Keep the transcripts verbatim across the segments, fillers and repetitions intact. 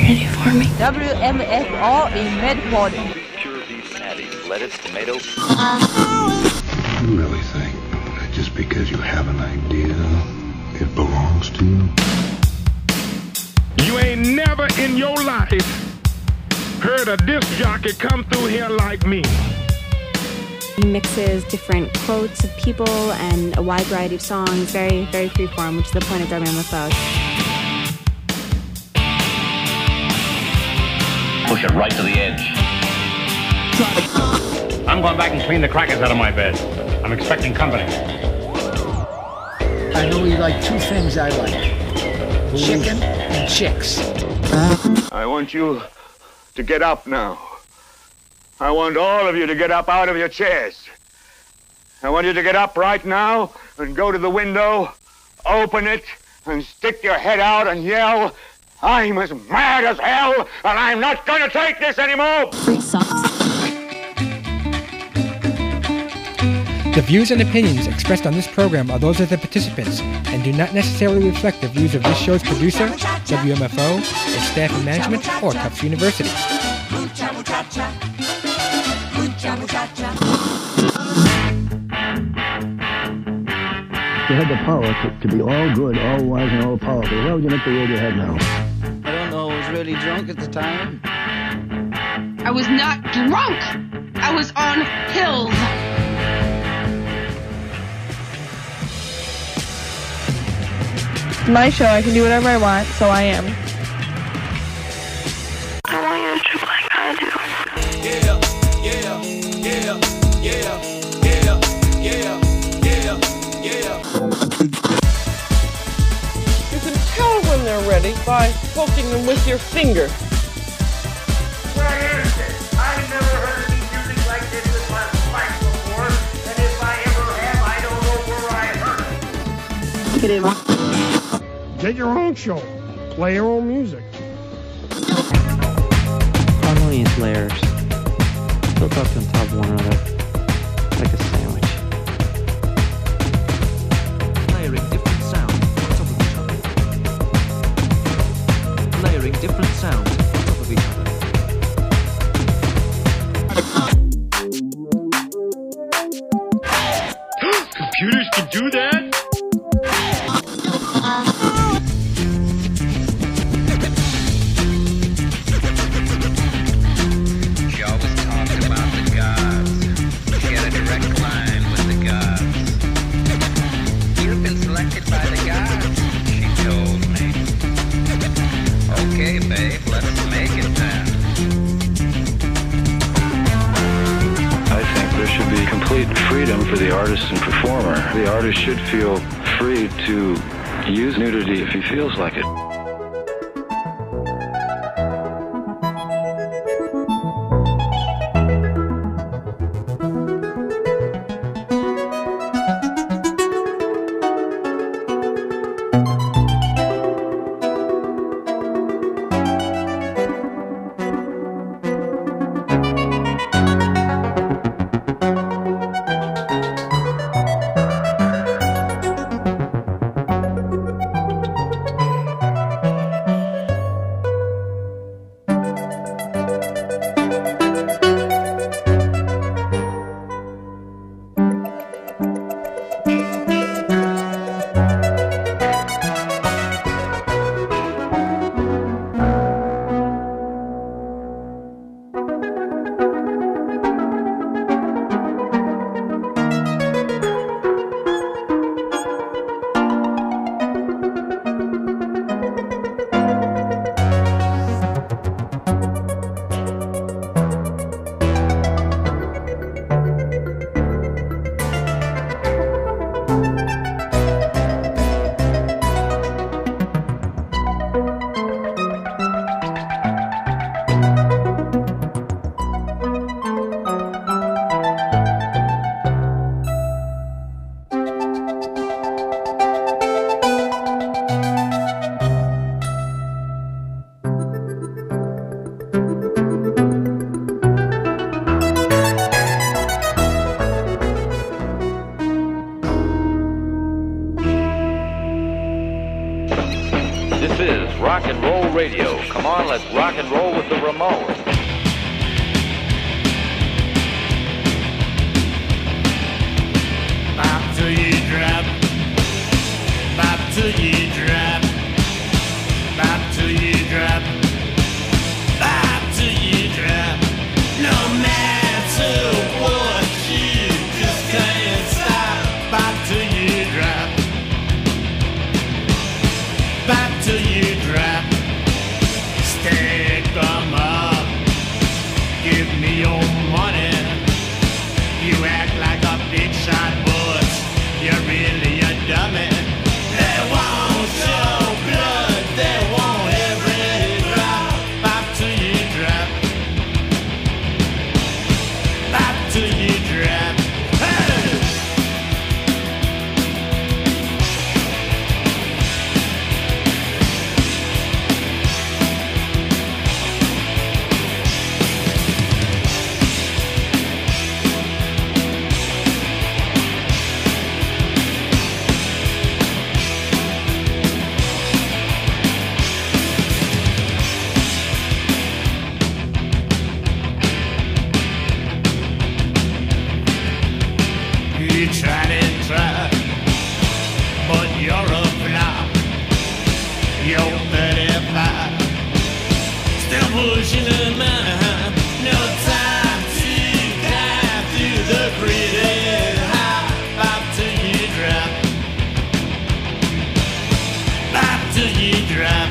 ready for me? W M F R in Medford. Pure beef patties, lettuce, tomato. You really think that just because you have an idea, it belongs to you? You ain't never in your life heard a disc jockey come through here like me. He mixes different quotes of people and a wide variety of songs, very, very freeform, which is the point of Darby and McLeod. Push it right to the edge. I'm going back and clean the crackers out of my bed. I'm expecting company. I know you like two things I like. Chicken and chicks. I want you to get up now. I want all of you to get up out of your chairs. I want you to get up right now and go to the window, open it, and stick your head out and yell, "I'm as mad as hell, and I'm not going to take this anymore!" Free socks. The views and opinions expressed on this program are those of the participants and do not necessarily reflect the views of this show's producer, W M F O, its staff and management, or Tufts University. You had the power to, to be all good, all wise, and all powerful. Why would you make the road you had now? I don't know. I was really drunk at the time. I was not drunk. I was on pills. It's my show. I can do whatever I want, so I am. I want you to trip like I do. Yeah, yeah, yeah, yeah, yeah, yeah, yeah, yeah. You can tell when they're ready by poking them with your finger. Where is it? I've never heard any music like this in my life before, and if I ever have, I don't know where I heard it. Get in. Get your own show. Play your own music. Harmonious layers built up on top of one another like a sandwich. Layering different sounds on top of each other. Layering different sounds on top of each other. Computers can do that? Freedom for the artist and performer. The artist should feel free to use nudity if he feels like it. Radio. Come on, let's rock and roll with the Ramones. Bop till you drop. Bop till you drop. Bop till you drop. Bop till you drop. No matter what, you just can't stop. Bop till you drop. Bop till you drop. Stick 'em up. Give me your money. You act like a big shot, but you're really a dummy. They won't show blood, they won't every drop. Bop till you drop. Bop till you drop. Hey! You tried and tried, but you're a flop. You're thirty-five, still pushing the mine. No time to dive through the gritty high. Bop till you drop. Bop till you drop.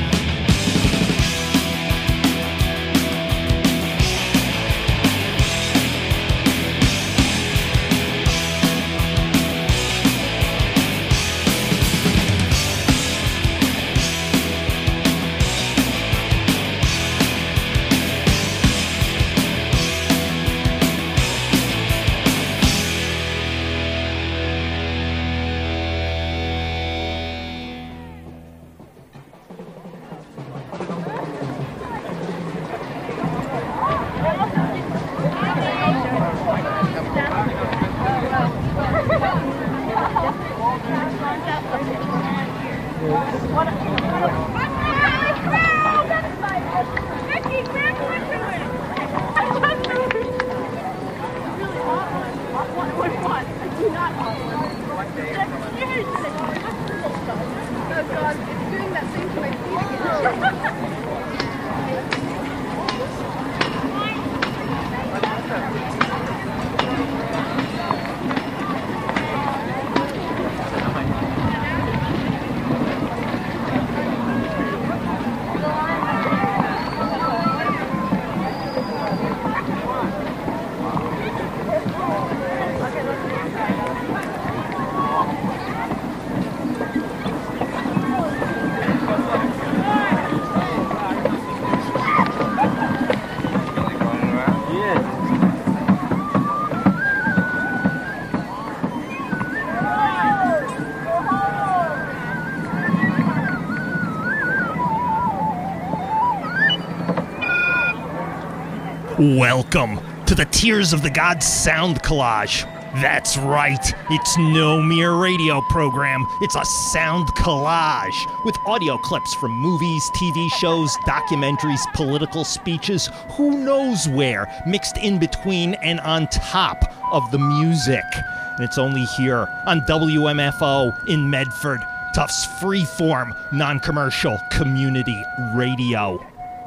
Welcome to the Tears of the Gods sound collage. That's right, it's no mere radio program, it's a sound collage with audio clips from movies, T V shows, documentaries, political speeches, who knows where, mixed in between and on top of the music. And it's only here on W M F O in Medford, Tufts freeform, non-commercial community radio.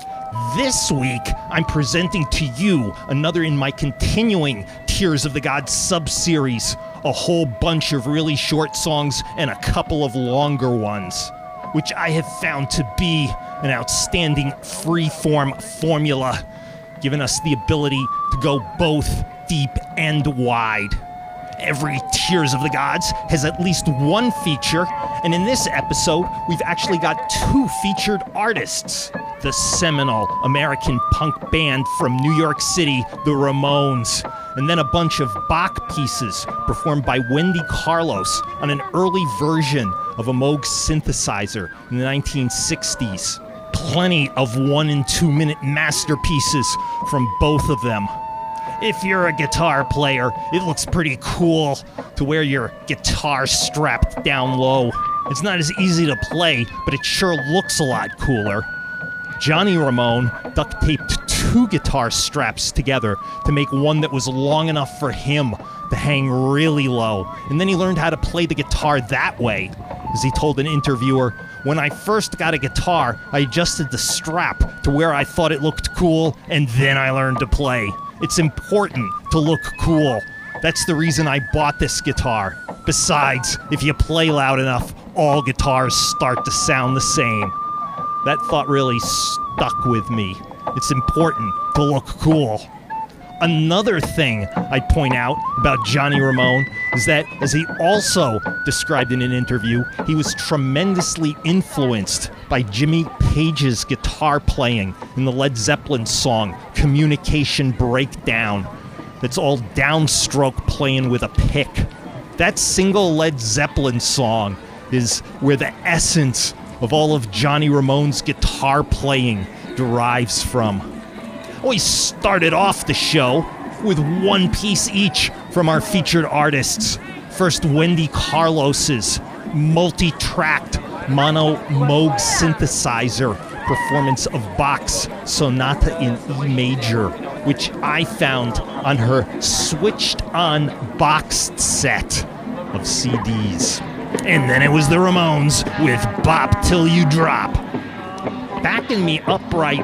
This week, I'm presenting to you another in my continuing Tears of the Gods sub-series, a whole bunch of really short songs and a couple of longer ones, which I have found to be an outstanding free-form formula, giving us the ability to go both deep and wide. Every Tears of the Gods has at least one feature, and in this episode, we've actually got two featured artists. The seminal American punk band from New York City, the Ramones, and then a bunch of Bach pieces performed by Wendy Carlos on an early version of a Moog synthesizer in the nineteen sixties. Plenty of one and two minute masterpieces from both of them. If you're a guitar player, it looks pretty cool to wear your guitar strapped down low. It's not as easy to play, but it sure looks a lot cooler. Johnny Ramone duct taped two guitar straps together to make one that was long enough for him to hang really low. And then he learned how to play the guitar that way. As he told an interviewer, when I first got a guitar, I adjusted the strap to where I thought it looked cool, and then I learned to play. It's important to look cool. That's the reason I bought this guitar. Besides, if you play loud enough, all guitars start to sound the same. That thought really stuck with me. It's important to look cool. Another thing I'd point out about Johnny Ramone is that, as he also described in an interview, he was tremendously influenced by Jimmy Page's guitar playing in the Led Zeppelin song Communication Breakdown. That's all downstroke playing with a pick. That single Led Zeppelin song is where the essence of all of Johnny Ramone's guitar playing derives from. We started off the show with one piece each from our featured artists. First, Wendy Carlos's multi-tracked mono Moog synthesizer performance of Bach's Sonata in E major, which I found on her switched-on boxed set of C Ds. And then it was the Ramones with Bop Till You Drop. Backing me up right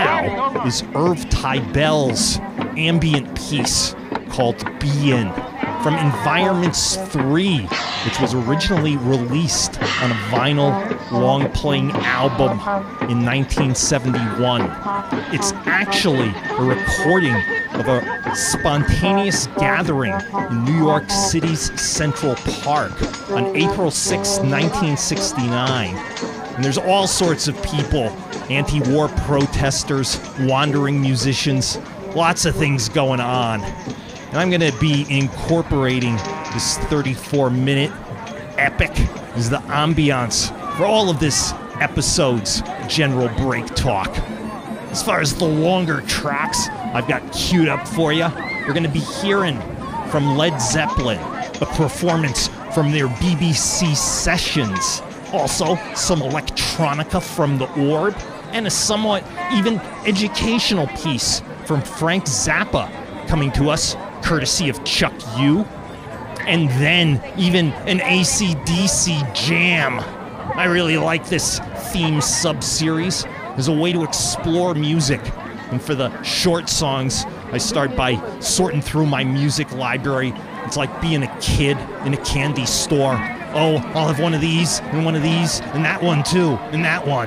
now is Irv Tybell's ambient piece called Be In from Environments three, which was originally released on a vinyl long-playing album in nineteen seventy-one. It's actually a recording of a spontaneous gathering in New York City's Central Park on April sixth, nineteen sixty-nine. And there's all sorts of people, anti-war protesters, wandering musicians, lots of things going on. And I'm going to be incorporating this thirty-four minute epic as the ambiance for all of this episode's general break talk. As far as the longer tracks I've got queued up for you, we're going to be hearing from Led Zeppelin, a performance from their B B C sessions. Also, some electronica from The Orb, and a somewhat even educational piece from Frank Zappa, coming to us courtesy of Chuck U. And then even an A C D C jam. I really like this theme sub-series as a way to explore music. And for the short songs, I start by sorting through my music library. It's like being a kid in a candy store. Oh, I'll have one of these, and one of these, and that one too, and that one.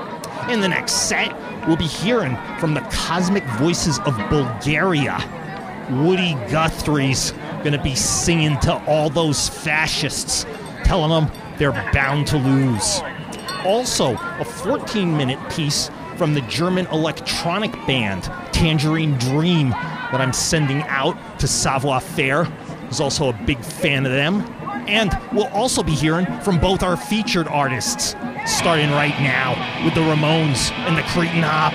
In the next set, we'll be hearing from the Cosmic Voices of Bulgaria. Woody Guthrie's gonna be singing to all those fascists, telling them they're bound to lose. Also, a fourteen minute piece from the German electronic band Tangerine Dream that I'm sending out to Savoir Faire. Who's also a big fan of them. And we'll also be hearing from both our featured artists, starting right now with the Ramones and the Cretin Hop.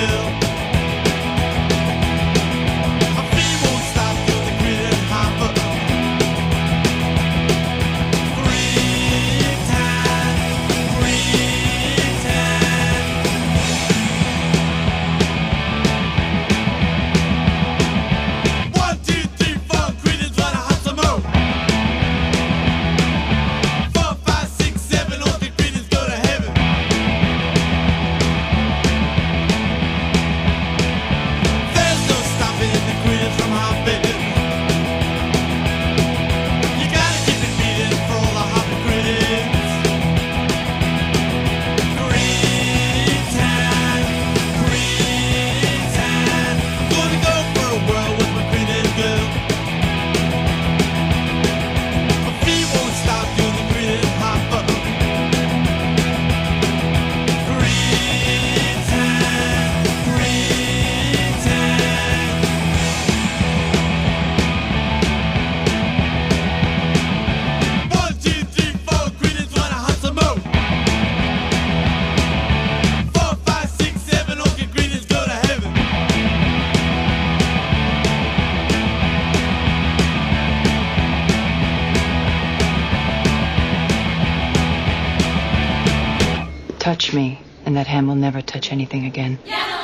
My feet won't stop till the grit and hopper. touch me, and that hand will never touch anything again.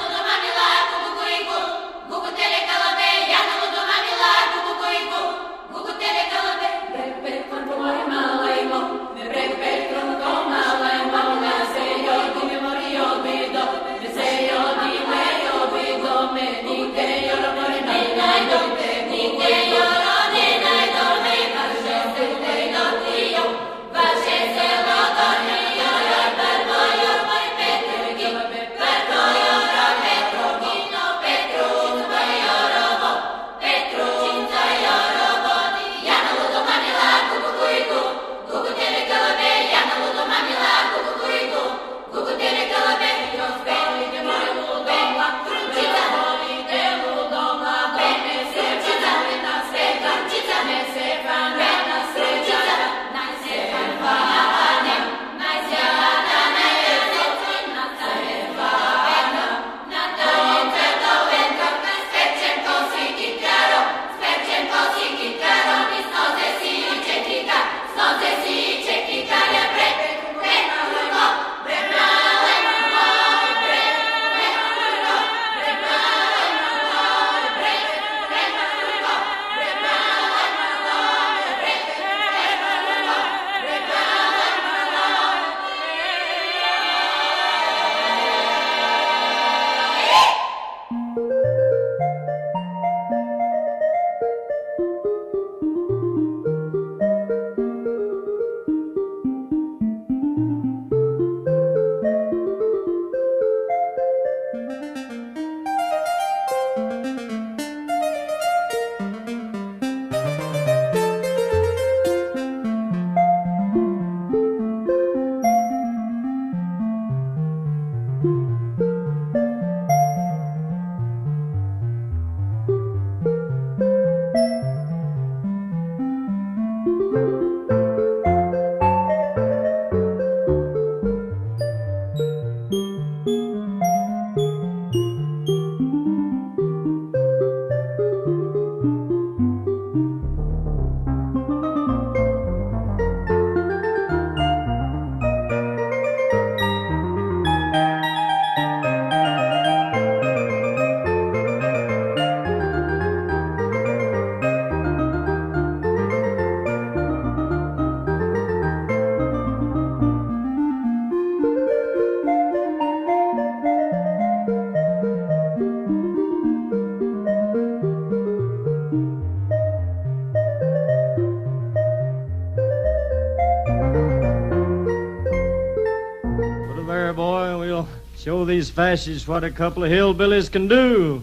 Show these fascists what a couple of hillbillies can do.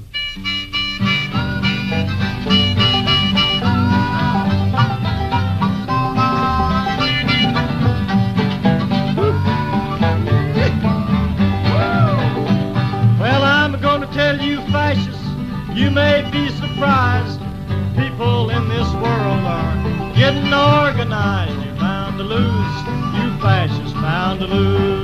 Well, I'm going to tell you fascists, you may be surprised. People in this world are getting organized. You're bound to lose, you fascists bound to lose.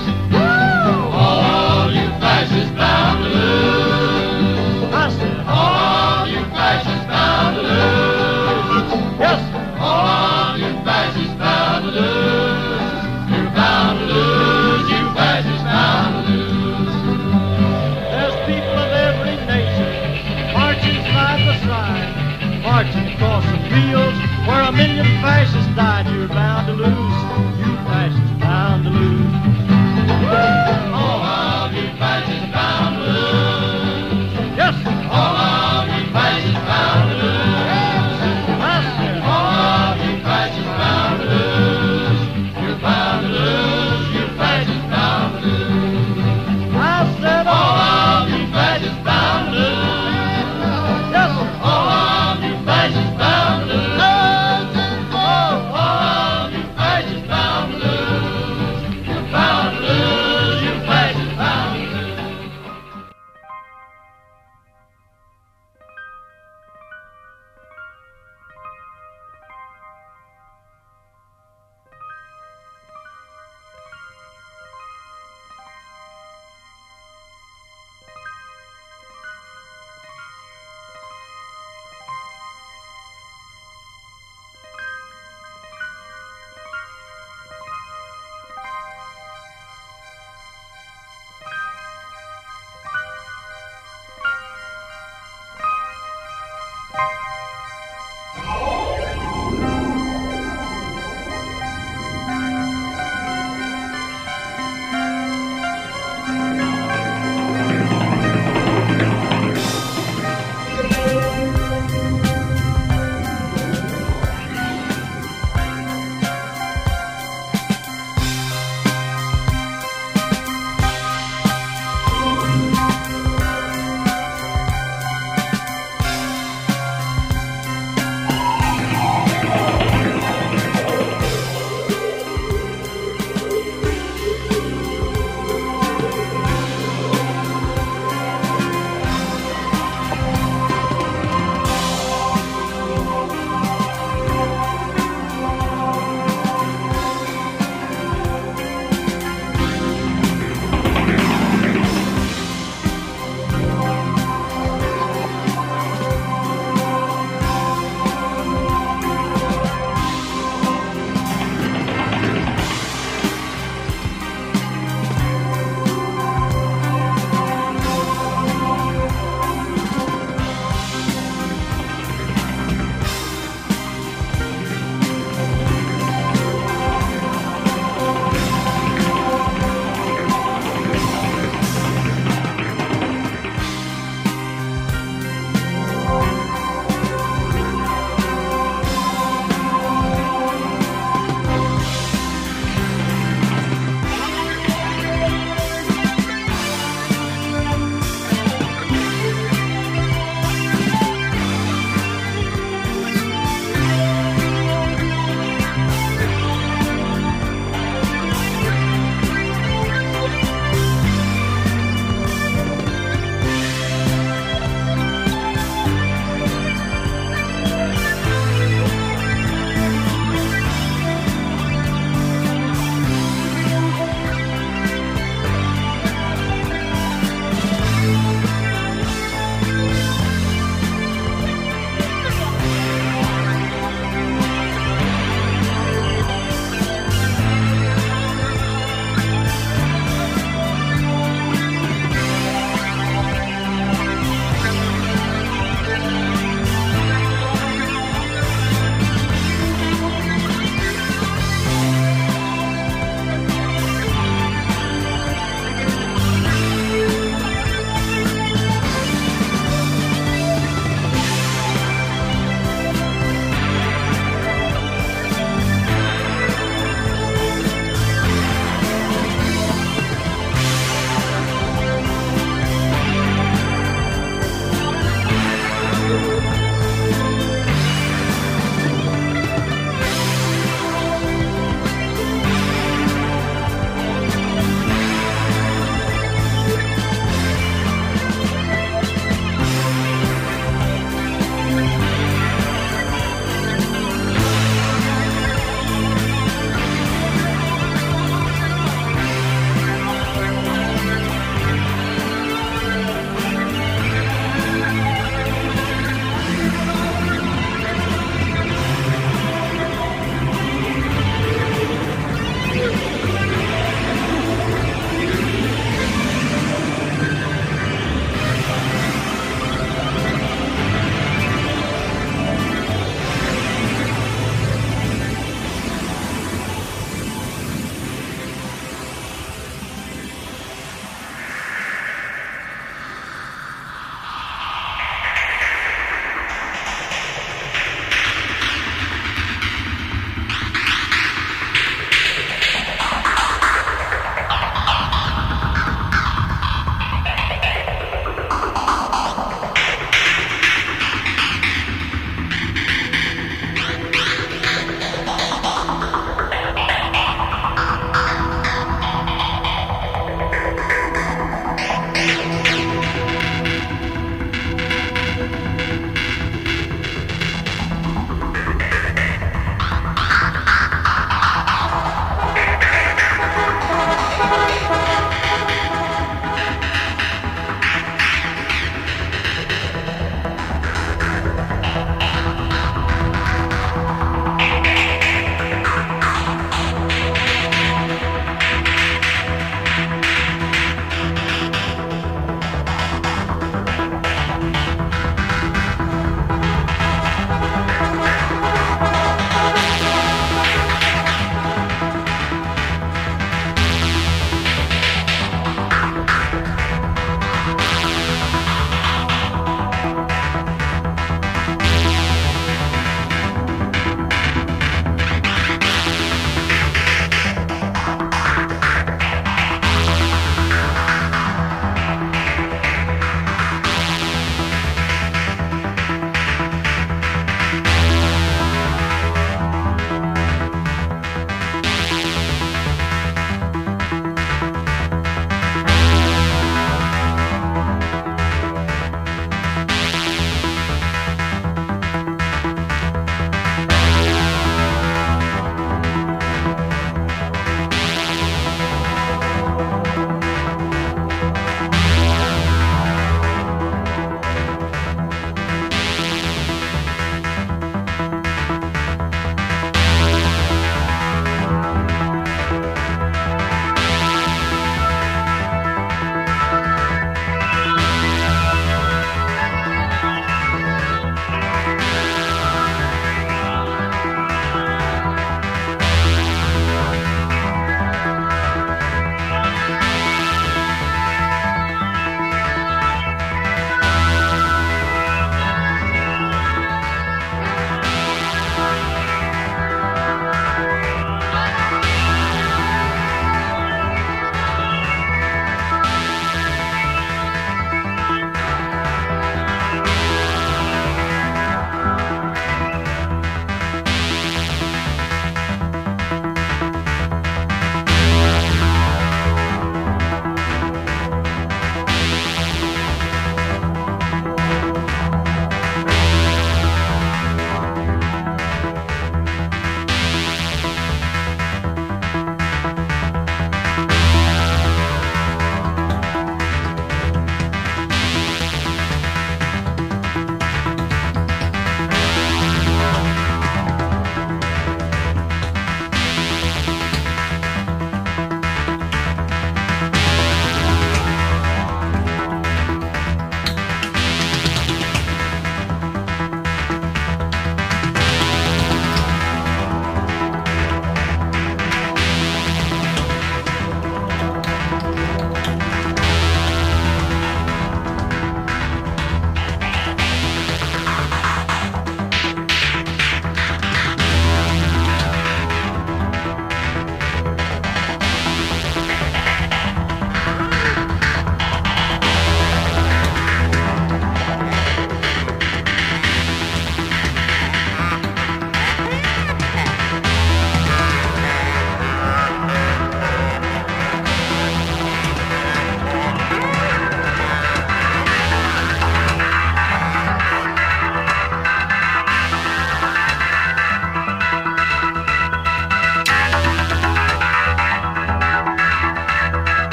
All you fascists bound to lose. I said, all you fascists bound to lose. Yes, sir. All you fascists bound to lose. You're bound to lose, you fascists bound to lose. There's people of every nation marching side by side, marching across the fields where a million fascists died. You're bound to lose, you fascists bound to lose. All of you fascists bound to lose. Yes, all of you fascists bound to lose. I said, all of you fascists bound to lose. You're bound to lose, you fascists bound to lose. I said, all of you fascists bound to lose. Yes, all of you fascists bound to lose. Oh, all of you fascists bound to lose. You're bound to lose, you fascists.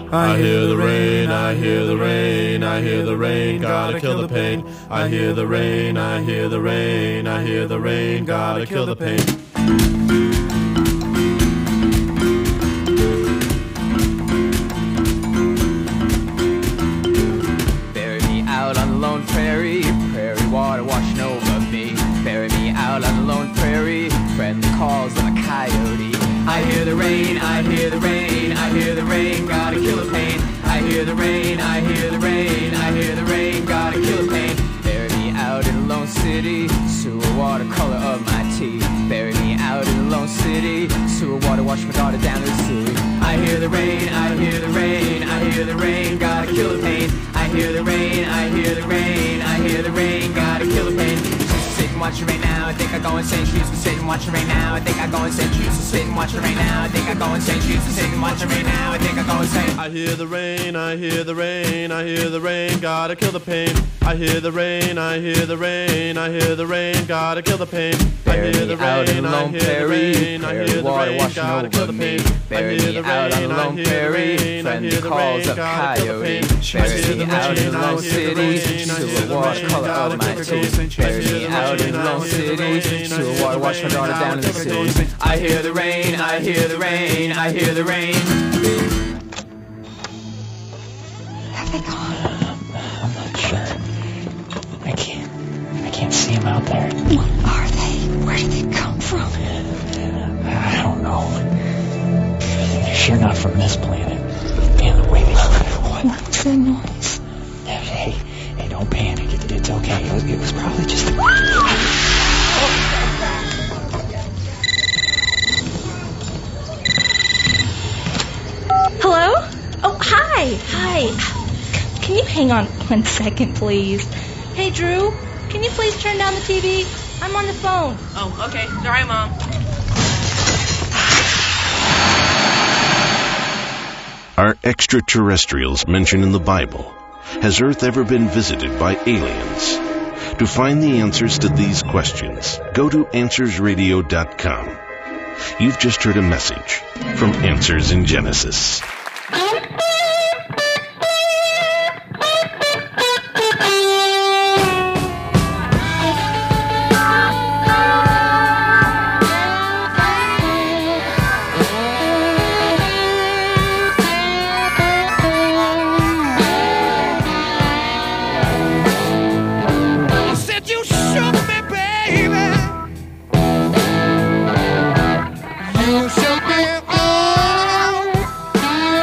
I hear the rain, I hear the rain, I hear the rain, gotta kill the pain. I hear the rain, I hear the rain, I hear the rain, gotta kill the pain. Bury me out on the lone prairie, prairie water washing over me. Bury me out on the lone prairie, friendly calls of a coyote. I hear the rain, I hear the rain, I hear the rain, gotta kill the pain. I hear the rain, I hear the rain, I hear the rain, gotta kill the pain. Bury me out in a lone city, sewer water color of my tea. Bury me out in a lone city, sewer water wash my daughter down to the sea. I hear the rain, I hear the rain, I hear the rain, gotta kill the pain. I hear the rain, I hear the rain, I hear the rain, gotta kill the pain. Sitting watching right now, I think I go insane. She used to sit and watching right now, I think I go insane. She used to sit and watching right now, I think I go insane. She used to sit and watching right now, I think I go insane. I hear the rain, I hear the rain, I hear the rain, gotta kill the pain. I hear the rain, I hear the rain, I hear the rain, gotta kill the pain. I hear the rain, I hear the rain, I hear the rain, gotta kill the pain. Bury me out on the lone prairie, friend calls up coyote. Bury me out in the lone city, sewer water color of my tea. Bury me out in the lone city, sewer water wash my daughter down in the sea. I hear the rain, I hear the rain, I hear the rain. Have they gone? I'm not sure. I can't. I can't see them out there. What are they? Where did they come from? I don't know. They're sure not from this planet. And the way they what? What's the noise? Hey, hey, don't panic. It, it's okay. It was, it was probably just. Hello? Oh, hi. Hi. Can you hang on one second, please? Hey, Drew, can you please turn down the T V? I'm on the phone. Oh, okay. Sorry, Mom. Are extraterrestrials mentioned in the Bible? Has Earth ever been visited by aliens? To find the answers to these questions, go to answers radio dot com. You've just heard a message from Answers in Genesis. You shook me all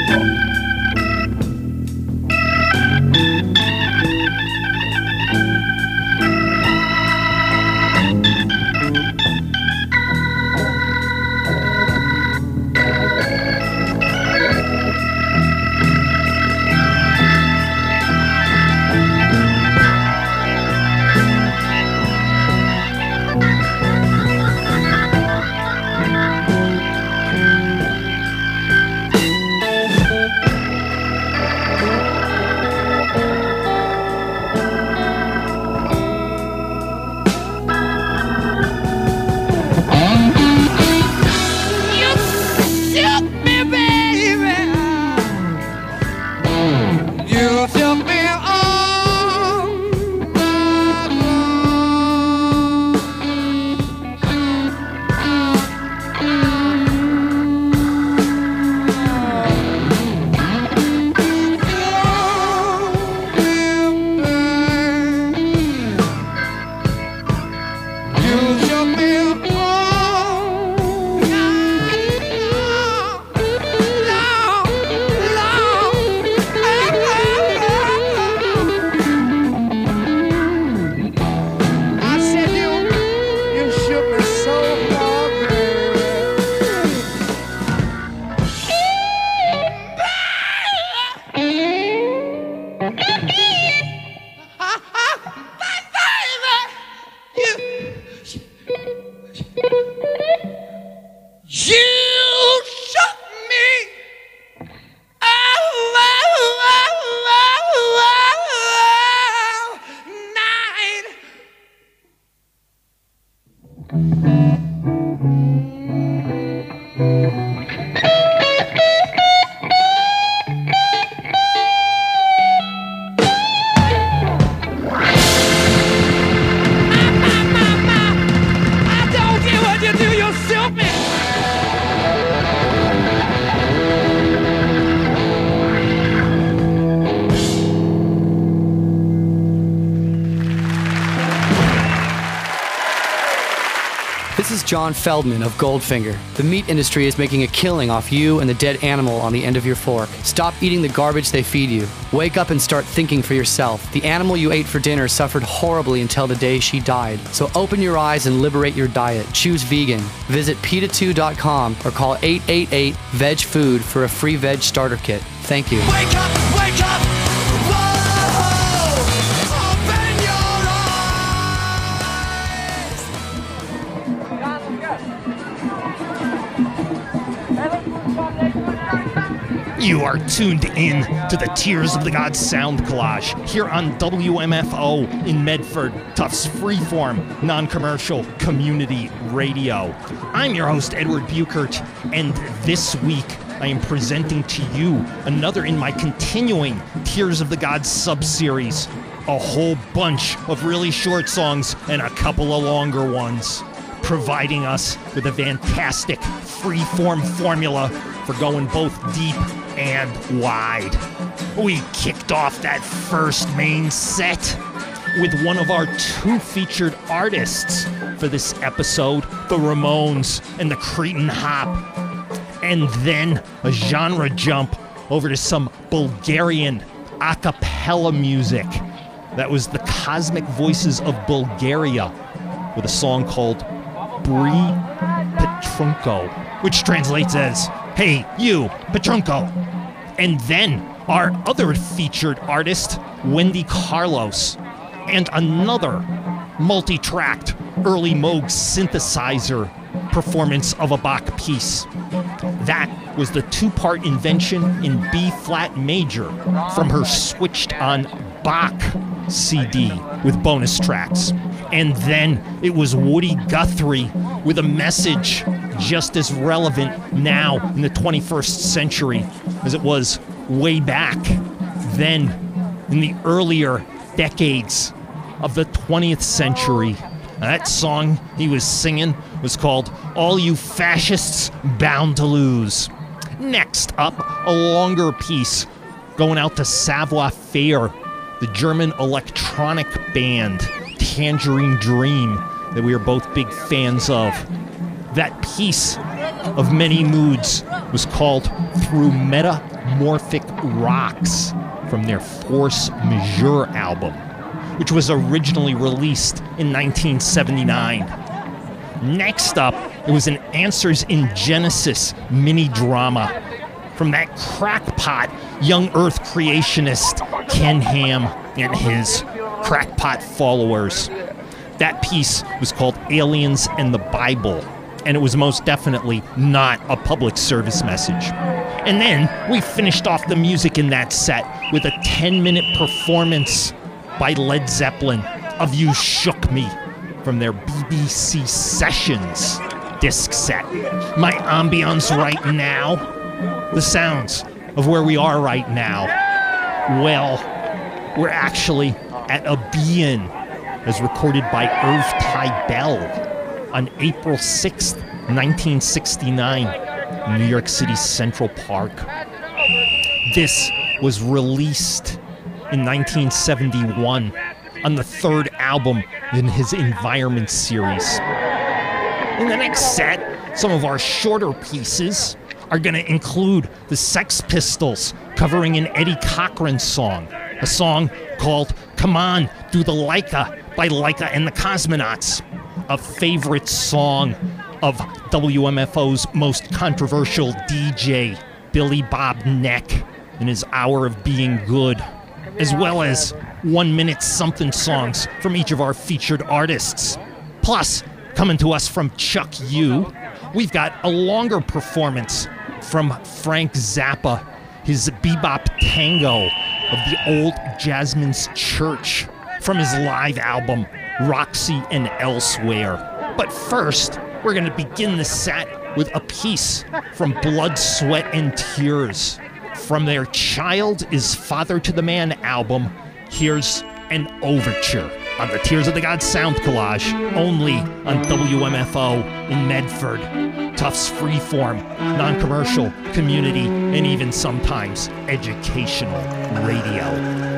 John Feldman of Goldfinger. The meat industry is making a killing off you and the dead animal on the end of your fork. Stop eating the garbage they feed you. Wake up and start thinking for yourself. The animal you ate for dinner suffered horribly until the day she died. So open your eyes and liberate your diet. Choose vegan. Visit peta two dot com or call eight eight eight, V E G food for a free veg starter kit. Thank you. Wake up! Wake up! You are tuned in to the Tears of the Gods Sound Collage here on W M F O in Medford, Tufts Freeform, non-commercial community radio. I'm your host, Edward Buchert, and this week I am presenting to you another in my continuing Tears of the Gods sub-series. A whole bunch of really short songs and a couple of longer ones, providing us with a fantastic freeform formula for going both deep and wide. We kicked off that first main set with one of our two featured artists for this episode, the Ramones and the Cretin Hop. And then a genre jump over to some Bulgarian a cappella music. That was the Cosmic Voices of Bulgaria with a song called Bri Petrunko, which translates as, "Hey, you, Petrunko." And then our other featured artist, Wendy Carlos, and another multi-tracked early Moog synthesizer performance of a Bach piece. That was the two-part invention in B-flat major from her Switched on Bach C D with bonus tracks. And then it was Woody Guthrie with a message just as relevant now in the twenty-first century as it was way back then in the earlier decades of the twentieth century. That song he was singing was called All You Fascists Bound to Lose. Next up, a longer piece going out to Savoir Faire, the German electronic band Tangerine Dream that we are both big fans of. That piece of many moods was called Through Meta Morphic Rocks from their Force Majeure album, which was originally released in nineteen seventy-nine. Next up, it was an Answers in Genesis mini drama from that crackpot young Earth creationist Ken Ham and his crackpot followers. That piece was called Aliens and the Bible, and it was most definitely not a public service message. And then we finished off the music in that set with a ten-minute performance by Led Zeppelin of You Shook Me from their B B C Sessions disc set. My ambience right now, the sounds of where we are right now. Well, we're actually at a be-in as recorded by Irv Tybell on April sixth, nineteen sixty-nine, New York City's Central Park. This was released in nineteen seventy-one on the third album in his Environment series. In the next set, some of our shorter pieces are going to include the Sex Pistols covering an Eddie Cochran song, a song called Come On, Do the Laika by Laika and the Cosmonauts, a favorite song of W M F O's most controversial D J, Billy Bob Neck, in his Hour of Being Good, as well as one-minute something songs from each of our featured artists. Plus, coming to us from Chuck U, we've got a longer performance from Frank Zappa, his bebop tango of the Old Jasmine's Church from his live album, Roxy and Elsewhere. But first, we're going to begin the set with a piece from Blood, Sweat, and Tears. From their Child is Father to the Man album, here's an overture on the Tears of the Gods Sound Collage, only on W M F O in Medford. Tufts Freeform, non-commercial, community, and even sometimes educational radio.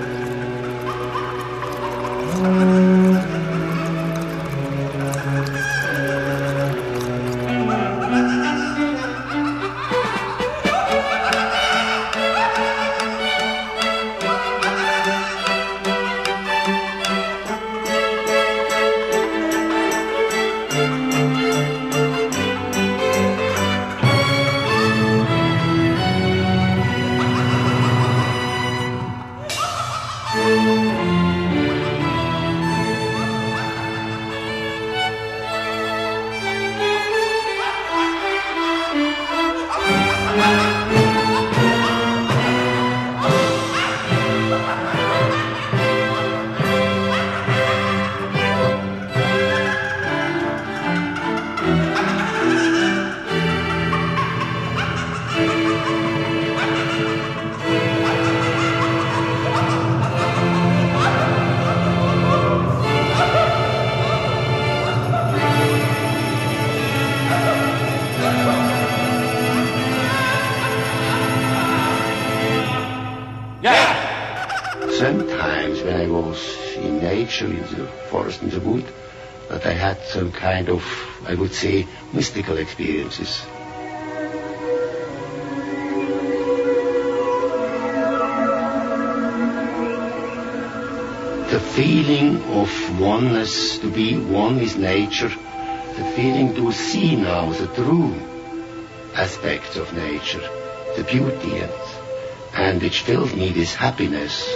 Sometimes when I was in nature, in the forest, in the wood, that I had some kind of, I would say, mystical experiences. The feeling of oneness, to be one with nature, the feeling to see now the true aspects of nature, the beauty, and, and which filled me with happiness.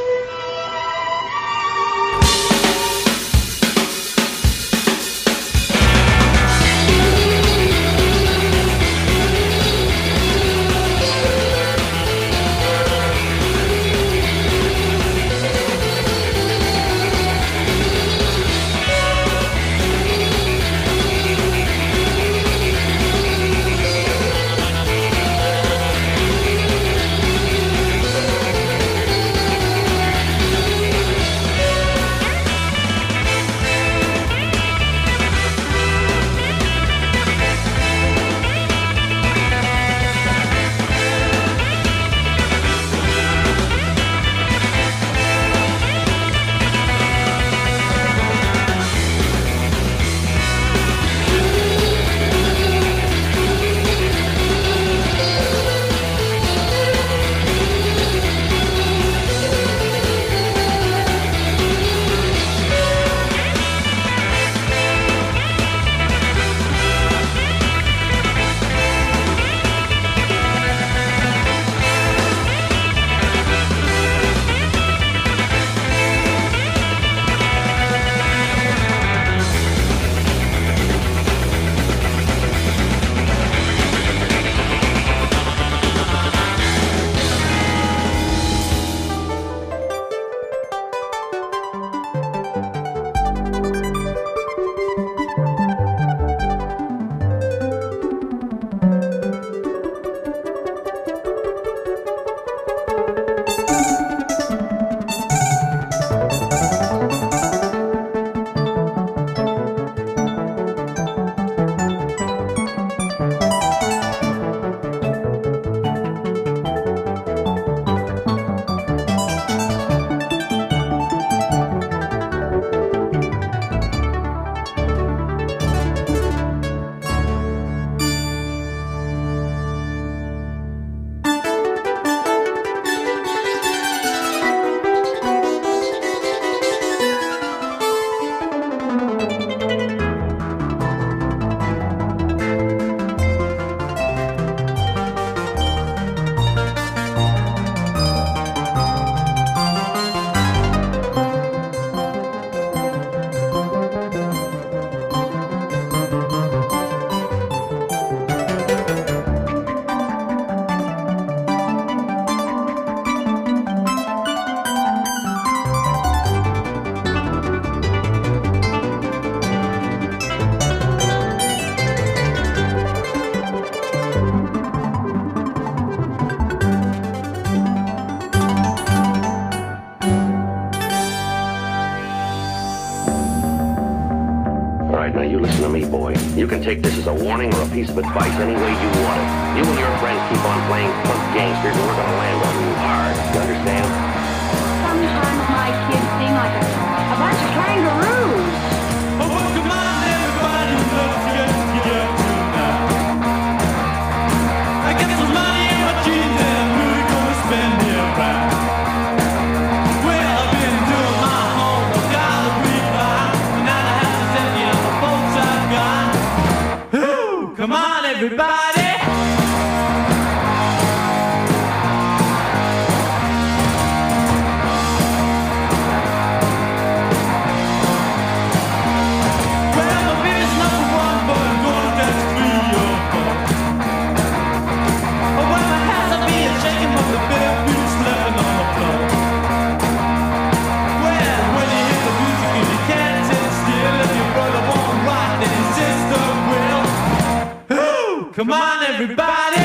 you listen to me, boy. You can take this as a warning or a piece of advice any way you want it. You and your friends keep on playing punk gangsters and we're gonna land on you hard. You understand? Sometimes my kids seem like a, a bunch of kangaroos. Oh, well, come on, everybody, let's get together tonight. I got some money in my jeans and I'm really gonna spend it right. Well, I've been doing my homework all the week long, and now I have to send you the folks I've got. Ooh, come on, everybody. Come on, everybody!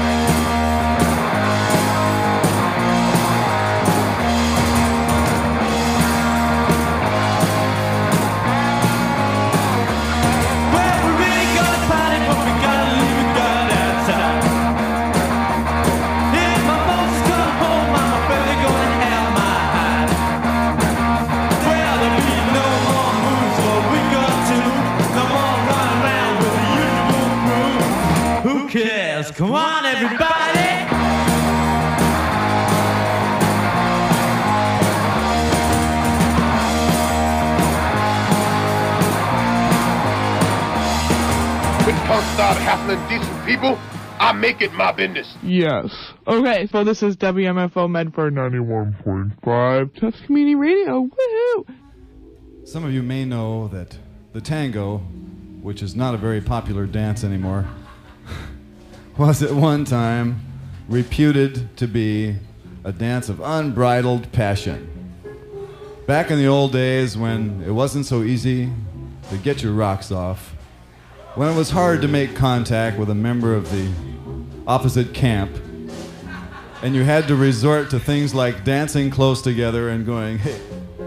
Well, we really gonna party, but we gotta leave it God outside. If my folks come home, I'm barely gonna have my hide. Well, there'll be no more moves, so we got to. No more run around with the usual crew. Who cares? Come on, everybody! When punk start hassling decent people, I make it my business. Yes. Okay, so this is W M F O Medford ninety-one point five Test Community Radio. Woohoo! Some of you may know that the tango, which is not a very popular dance anymore, was at one time reputed to be a dance of unbridled passion. Back in the old days when it wasn't so easy to get your rocks off, when it was hard to make contact with a member of the opposite camp, and you had to resort to things like dancing close together and going, hey.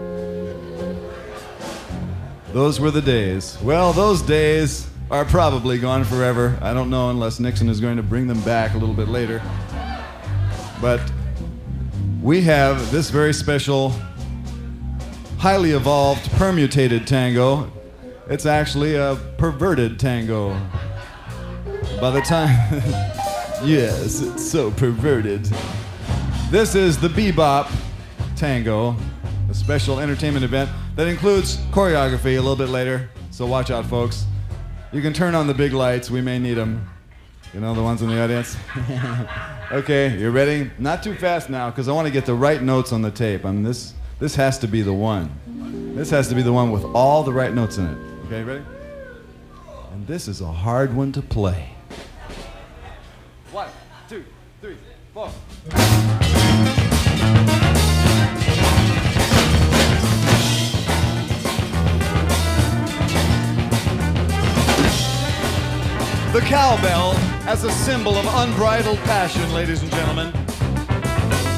Those were the days. Well, those days are probably gone forever. I don't know unless Nixon is going to bring them back a little bit later. But we have this very special, highly evolved, permutated tango. It's actually a perverted tango. By the time... yes, it's so perverted. This is the Bebop Tango, a special entertainment event that includes choreography a little bit later. So watch out, folks. You can turn on the big lights. We may need them. You know, the ones in the audience? Okay, you ready? Not too fast now, because I want to get the right notes on the tape. I mean, this, this has to be the one. This has to be the one with all the right notes in it. Okay, ready? And this is a hard one to play. One, two, three, four. The cowbell as a symbol of unbridled passion, ladies and gentlemen.